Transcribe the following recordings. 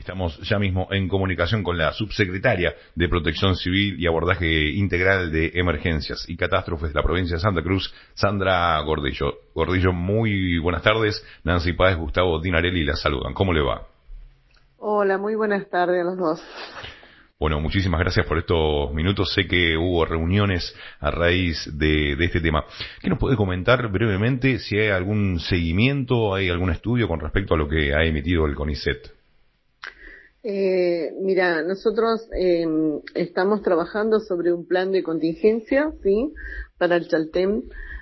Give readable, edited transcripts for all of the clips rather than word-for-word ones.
Estamos ya mismo en comunicación con la subsecretaria de Protección Civil y Abordaje Integral de Emergencias y Catástrofes de la provincia de Santa Cruz, Sandra Gordillo. Gordillo, muy buenas tardes. Nancy Páez, Gustavo Dinarelli la saludan. ¿Cómo le va? Hola, muy buenas tardes a los dos. Bueno, muchísimas gracias por estos minutos. Sé que hubo reuniones a raíz de este tema. ¿Qué nos puede comentar brevemente si hay algún seguimiento, hay algún estudio con respecto a lo que ha emitido el CONICET? Mira, nosotros estamos trabajando sobre un plan de contingencia, ¿sí? Para el Chaltén.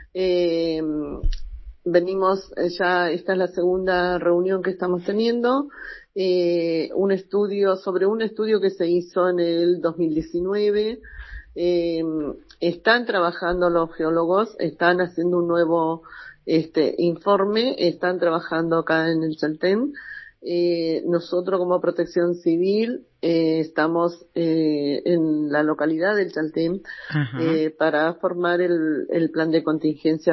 Venimos, ya esta es la segunda reunión que estamos teniendo, un estudio que se hizo en el 2019. Están trabajando los geólogos, están haciendo un nuevo informe, están trabajando acá en el Chaltén. Nosotros como Protección Civil estamos en la localidad del Chaltén para formar el plan de contingencia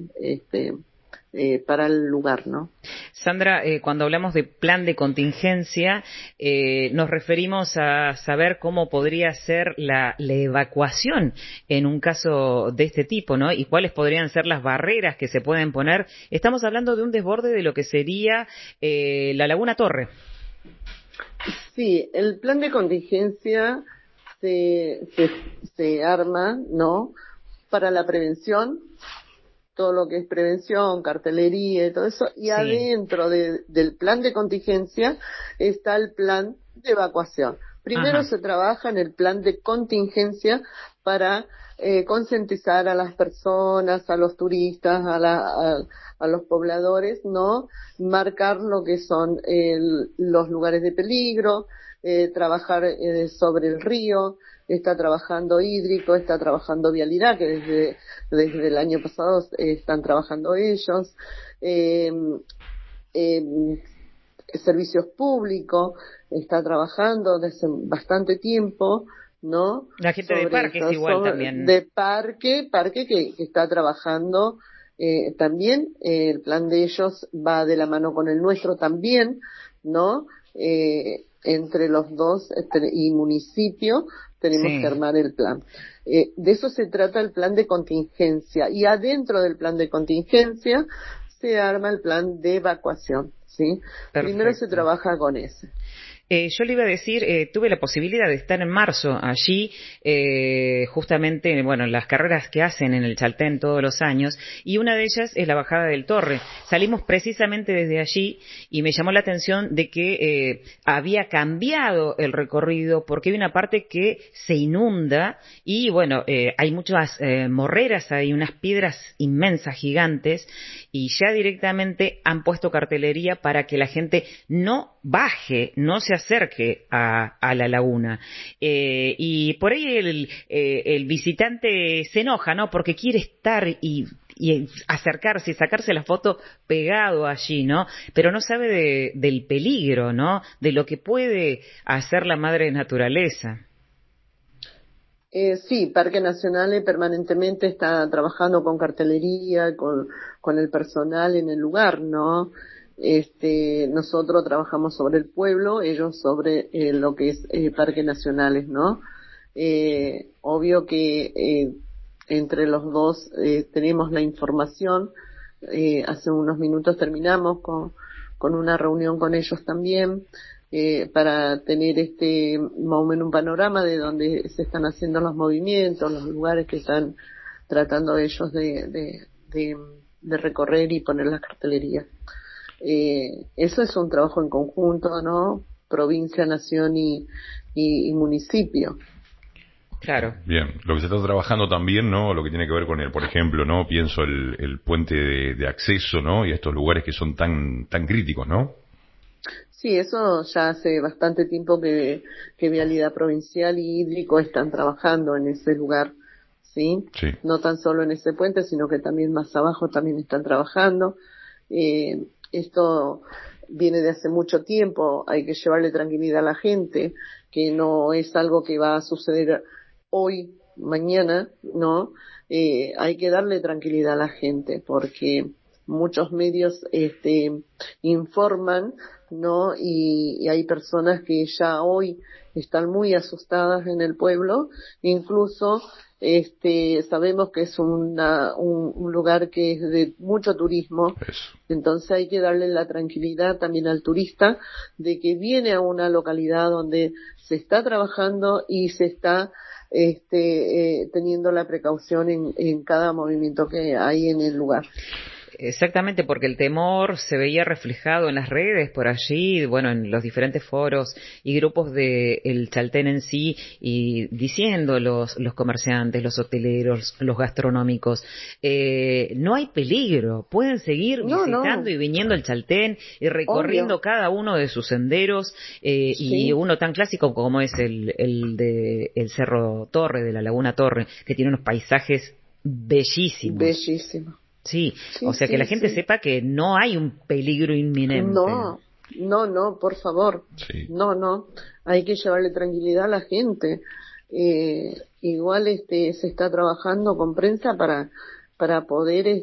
para el lugar, ¿no? Sandra, cuando hablamos de plan de contingencia, nos referimos a saber cómo podría ser la evacuación en un caso de este tipo, ¿no? Y cuáles podrían ser las barreras que se pueden poner. Estamos hablando de un desborde de lo que sería la Laguna Torre. Sí, el plan de contingencia se arma, ¿no? Para la prevención, todo lo que es prevención, cartelería y todo eso, y sí. Adentro del plan de contingencia está el plan de evacuación. Primero se trabaja en el plan de contingencia para concientizar a las personas, a los turistas, a los pobladores, ¿no? Marcar lo que son los lugares de peligro, trabajar sobre el río, está trabajando hídrico, está trabajando vialidad, que desde el año pasado están trabajando ellos, servicios públicos, está trabajando desde bastante tiempo, ¿no? La gente sobre de parques eso, igual también. De parque que está trabajando también, el plan de ellos va de la mano con el nuestro también, ¿no? Entre los dos y municipio tenemos que armar el plan. De eso se trata el plan de contingencia, y adentro del plan de contingencia se arma el plan de evacuación, ¿sí? Perfecto. Primero se trabaja con ese. Yo le iba a decir, tuve la posibilidad de estar en marzo allí, justamente, bueno, en las carreras que hacen en el Chaltén todos los años, y una de ellas es la bajada del Torre. Salimos precisamente desde allí y me llamó la atención de que había cambiado el recorrido porque hay una parte que se inunda y, bueno, hay muchas morreras, hay unas piedras inmensas, gigantes, y ya directamente han puesto cartelería para que la gente no baje, no se acerque a la laguna. Y por ahí el visitante se enoja, ¿no? Porque quiere estar y acercarse y sacarse la foto pegado allí, ¿no? Pero no sabe del peligro, ¿no? De lo que puede hacer la madre naturaleza. Sí, Parque Nacional permanentemente está trabajando con cartelería, con el personal en el lugar, ¿no? Nosotros trabajamos sobre el pueblo, ellos sobre lo que es parques nacionales, ¿no? Obvio que entre los dos tenemos la información. Hace unos minutos terminamos con una reunión con ellos también, para tener más o menos un panorama de dónde se están haciendo los movimientos, los lugares que están tratando ellos de recorrer y poner la cartelería. Eso es un trabajo en conjunto, ¿no? Provincia, nación y municipio. Claro. Bien, lo que se está trabajando también, ¿no? Lo que tiene que ver con por ejemplo, ¿no? Pienso el puente de acceso, ¿no? Y estos lugares que son tan críticos, ¿no? Sí, eso ya hace bastante tiempo que Vialidad Provincial y Hídrico están trabajando en ese lugar, ¿sí? Sí. No tan solo en ese puente, sino que también más abajo también están trabajando. Esto viene de hace mucho tiempo, hay que llevarle tranquilidad a la gente, que no es algo que va a suceder hoy, mañana, ¿no? Hay que darle tranquilidad a la gente, porque muchos medios informan, ¿no? Y hay personas que ya hoy están muy asustadas en el pueblo, incluso sabemos que es un lugar que es de mucho turismo. Eso. Entonces hay que darle la tranquilidad también al turista de que viene a una localidad donde se está trabajando y se está teniendo la precaución en cada movimiento que hay en el lugar. Exactamente, porque el temor se veía reflejado en las redes por allí, bueno, en los diferentes foros y grupos de el Chaltén en sí, y diciendo los comerciantes, los hoteleros, los gastronómicos, no hay peligro, pueden seguir visitando y viniendo al Chaltén y recorriendo obvio, cada uno de sus senderos, sí, y uno tan clásico como es el de el Cerro Torre, de la Laguna Torre, que tiene unos paisajes bellísimos. bellísimo. Sí, Sí, o sea, que la gente sepa que no hay un peligro inminente. No, por favor. Sí. No. Hay que llevarle tranquilidad a la gente. Igual se está trabajando con prensa para poder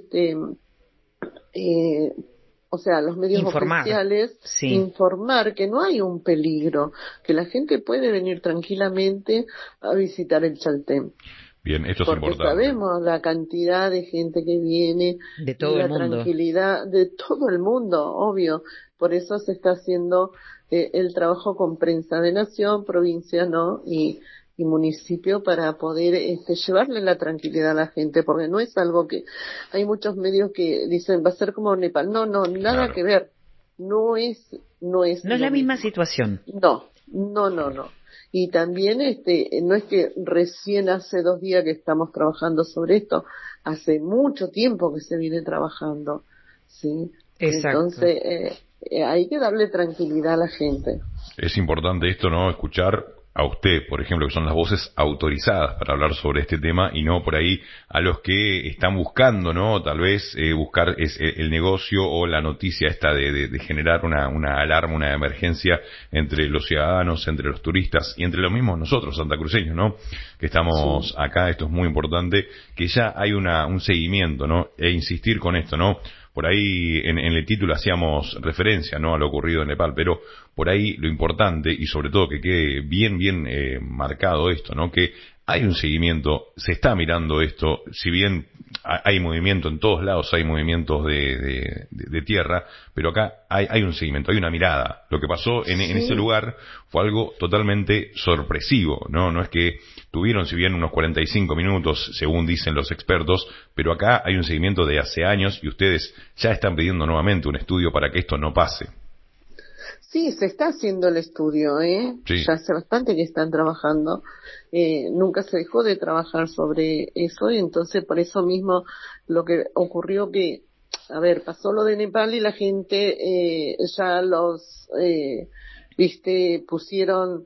o sea, los medios oficiales informar que no hay un peligro, que la gente puede venir tranquilamente a visitar el Chaltén. Bien, esto es porque importante. Sabemos la cantidad de gente que viene de todo y la el mundo. Tranquilidad de todo el mundo, obvio. Por eso se está haciendo el trabajo con prensa de nación, provincia, ¿no? Y municipio para poder llevarle la tranquilidad a la gente, porque no es algo que hay muchos medios que dicen va a ser como Nepal. No, nada Claro. que ver. No es No es la misma situación. No. Y también no es que recién hace 2 días que estamos trabajando sobre esto, hace mucho tiempo que se viene trabajando, ¿sí? Exacto. Entonces hay que darle tranquilidad a la gente. Es importante esto, ¿no? Escuchar a usted, por ejemplo, que son las voces autorizadas para hablar sobre este tema y no por ahí a los que están buscando, ¿no? Tal vez buscar el negocio o la noticia esta de generar una alarma, una emergencia entre los ciudadanos, entre los turistas y entre los mismos nosotros, santacruceños, ¿no? Que estamos acá, esto es muy importante, que ya hay un seguimiento, ¿no? E insistir con esto, ¿no? Por ahí en el título hacíamos referencia, ¿no? A lo ocurrido en Nepal, pero por ahí lo importante y sobre todo que quede bien marcado esto, ¿no? Que hay un seguimiento, se está mirando esto, si bien hay movimiento en todos lados, hay movimientos de tierra, pero acá hay un seguimiento, hay una mirada. Lo que pasó en ese lugar fue algo totalmente sorpresivo, ¿no? No es que tuvieron, si bien unos 45 minutos, según dicen los expertos, pero acá hay un seguimiento de hace años y ustedes ya están pidiendo nuevamente un estudio para que esto no pase. Sí, se está haciendo el estudio, Sí. Ya hace bastante que están trabajando. Nunca se dejó de trabajar sobre eso y entonces por eso mismo lo que ocurrió que, pasó lo de Nepal y la gente ya pusieron,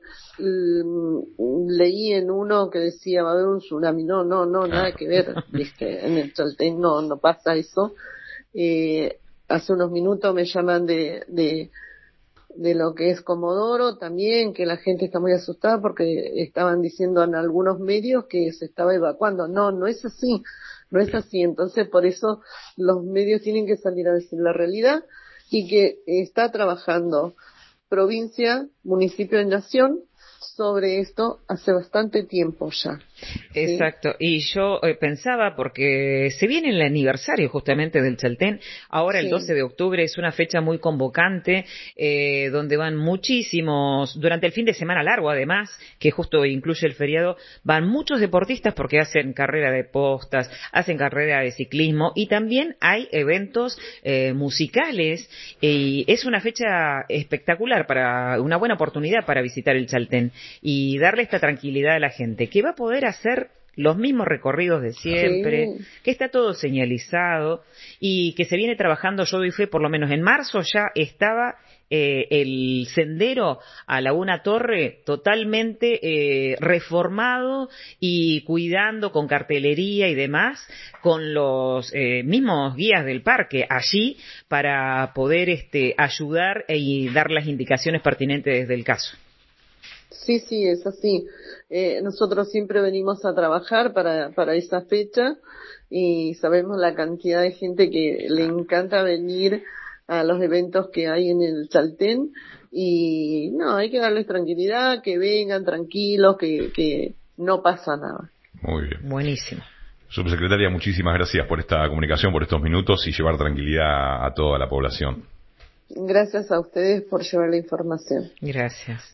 leí en uno que decía va a haber un tsunami, no, nada que ver, en el Chaltén no pasa eso. Hace unos minutos me llaman de lo que es Comodoro también, que la gente está muy asustada porque estaban diciendo en algunos medios que se estaba evacuando. No es así, Entonces, por eso los medios tienen que salir a decir la realidad y que está trabajando provincia, municipio y nación sobre esto hace bastante tiempo ya. Exacto, y yo pensaba, porque se viene el aniversario justamente del Chaltén, ahora el 12 de octubre es una fecha muy convocante, donde van muchísimos, durante el fin de semana largo además, que justo incluye el feriado, van muchos deportistas porque hacen carrera de postas, hacen carrera de ciclismo y también hay eventos musicales y es una fecha espectacular, una buena oportunidad para visitar el Chaltén y darle esta tranquilidad a la gente, que va a poder hacer los mismos recorridos de siempre, que está todo señalizado y que se viene trabajando. Yo doy fe, por lo menos en marzo ya estaba el sendero a Laguna Torre totalmente reformado y cuidando con cartelería y demás, con los mismos guías del parque allí para poder ayudar y dar las indicaciones pertinentes desde el caso. Sí, sí, es así. Nosotros siempre venimos a trabajar para esa fecha y sabemos la cantidad de gente que le encanta venir a los eventos que hay en el Chaltén y no, hay que darles tranquilidad, que vengan tranquilos, que no pasa nada. Muy bien. Buenísimo. Subsecretaria, muchísimas gracias por esta comunicación, por estos minutos y llevar tranquilidad a toda la población. Gracias a ustedes por llevar la información. Gracias.